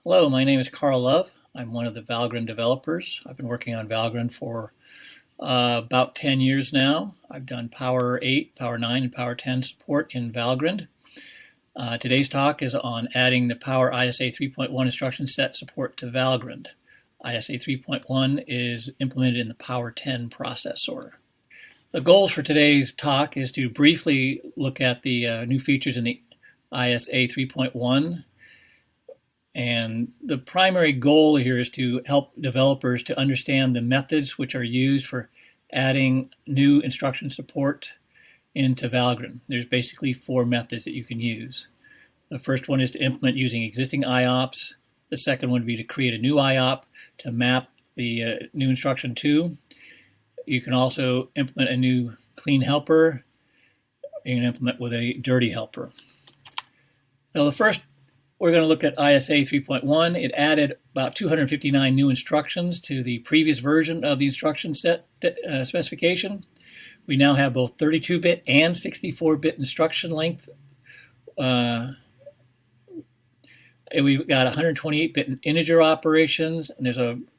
Hello, my name is Carl Love. I'm one of the Valgrind developers. I've been working on Valgrind for about 10 years now. I've done Power 8, Power 9, and Power 10 support in Valgrind. Today's talk is on adding the Power ISA 3.1 instruction set support to Valgrind. ISA 3.1 is implemented in the Power 10 processor. The goals for today's talk is to briefly look at the new features in the ISA 3.1. And the primary goal here is to help developers to understand the methods which are used for adding new instruction support into Valgrind. There's basically 4 methods that you can use. The first one is to implement using existing IOPS. The second one would be to create a new IOP to map the new instruction to. You can also implement a new clean helper. You can implement with a dirty helper. Now the first, we're going to look at ISA 3.1. It added about 259 new instructions to the previous version of the instruction set specification. We now have both 32-bit and 64-bit instruction length. We've got 128-bit integer operations, and there's a